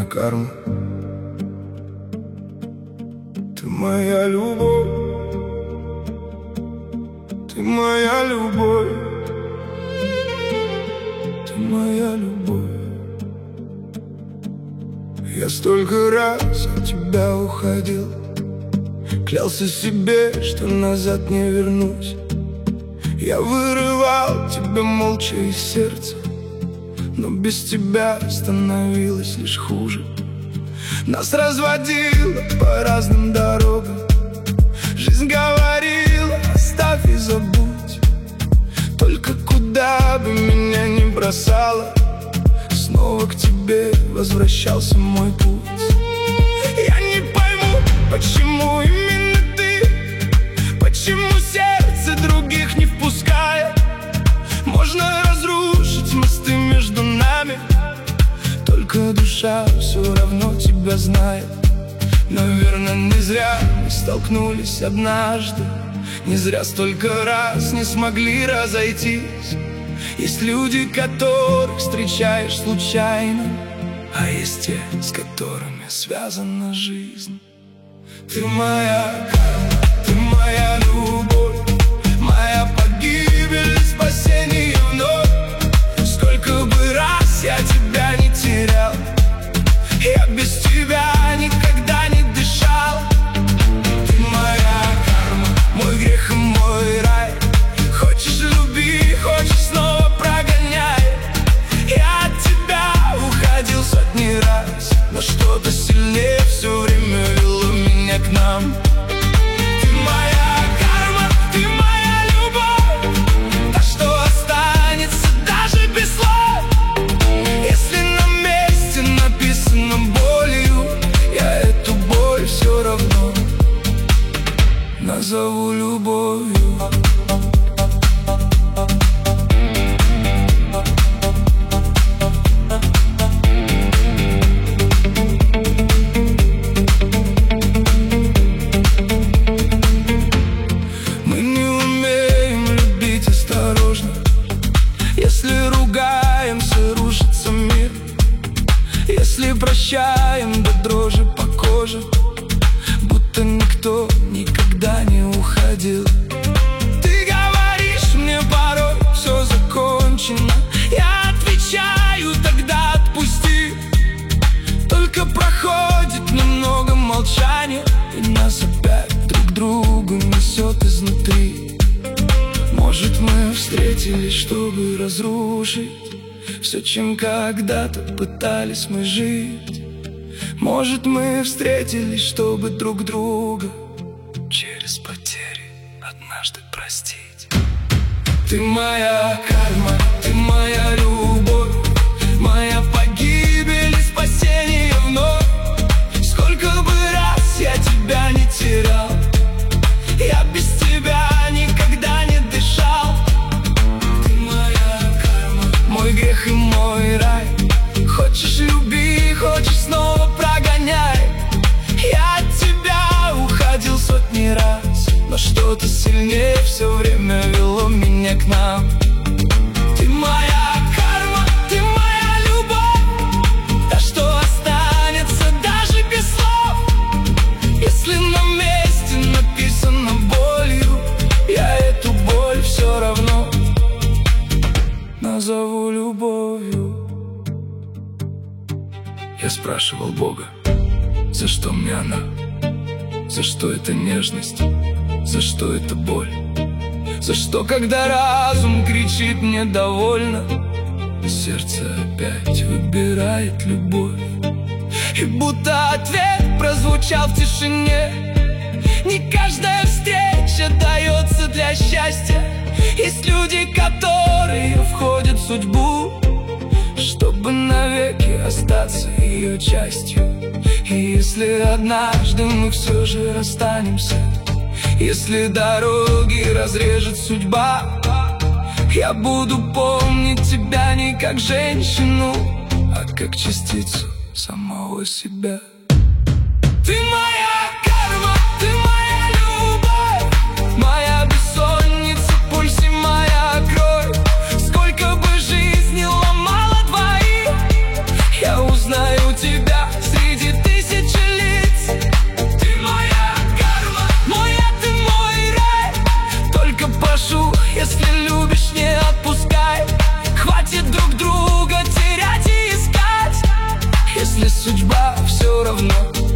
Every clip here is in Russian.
карма, ты моя любовь, ты моя любовь, ты моя любовь. Я столько раз от тебя уходил, клялся себе, что назад не вернусь. Я вырывал тебя молча из сердца, но без тебя становилось лишь хуже. Нас разводило по разным дорогам, жизнь говорила: оставь и забудь. Только куда бы меня ни бросало, снова к тебе возвращался мой путь. Я не пойму, почему именно ты, почему сердце других не впускает. Можно разрушить мосты между нами, только душа все равно тебя знает. Наверное, не зря мы столкнулись однажды, не зря столько раз не смогли разойтись. Есть люди, которых встречаешь случайно, а есть те, с которыми связана жизнь. Ты моя карма, ты моя любовь, моя погибель и спасение вновь. Сколько бы раз я тебя не терял, я без тебя никогда не дышал. Ты моя карма, мой грех и мой рай. Хочешь — люби, хочешь — снова прогоняй. Я от тебя уходил сотни раз, но что-то сильнее все время вело меня к нам. Ты моя карма, ты моя любовь, та, что останется даже без слов. Если на месте написано болью, я эту боль все равно назову любовью. Если ругаемся, рушится мир. Если прощаем до дрожи по коже, будто никто никогда не уходил. Ты говоришь мне порой: все закончено. Я отвечаю: тогда отпусти. Только проходит немного молчания, и нас опять друг к другу несет изнутри. Может, мы встретились, чтобы разрушить все, чем когда-то пытались мы жить. Может, мы встретились, чтобы друг друга через потери однажды простить. Ты моя карма, ты моя любовь, моя погибель и спасение вновь. Сколько бы раз я тебя не терял, я без тебя никогда не дышал. Ты моя карма, мой грех и мой рай. Хочешь — люби, хочешь — снова прогоняй. Я от тебя уходил сотни раз, но что-то сильнее все время вело меня к нам. Ты моя карма, ты моя любовь, та, что останется даже без слов. Если на месте написано болью, я эту боль все равно назову любовью. Я спрашивал Бога: за что мне она? За что эта нежность? За что эта боль? За что, когда разум кричит мне довольно, сердце опять выбирает любовь? И будто ответ прозвучал в тишине: не каждая встреча дается для счастья. Есть люди, которые входят в судьбу, чтобы навеки остаться ее частью. И если однажды мы все же расстанемся, если дороги разрежет судьба, я буду помнить тебя не как женщину, а как частицу самого себя. Ты моя карма, ты моя любовь, моя бессонница, пульс и моя кровь. Сколько бы жизни ломала двоих, я узнаю тебя все равно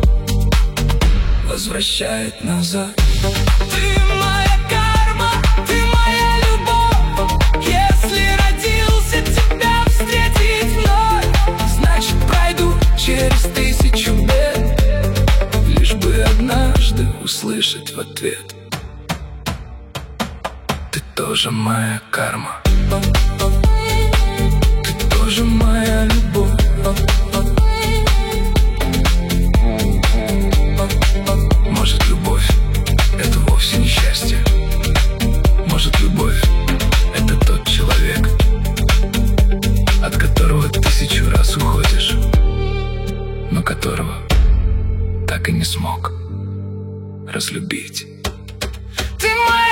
возвращает назад. Ты моя карма, ты моя любовь. Если родился тебя встретить вновь, значит пройду через 1000 бед, лишь бы однажды услышать в ответ: ты тоже моя карма, ты тоже моя любовь. Может, любовь — это вовсе не счастье. Может, любовь — это тот человек, от которого 1000 раз уходишь, но которого так и не смог разлюбить. Ты моя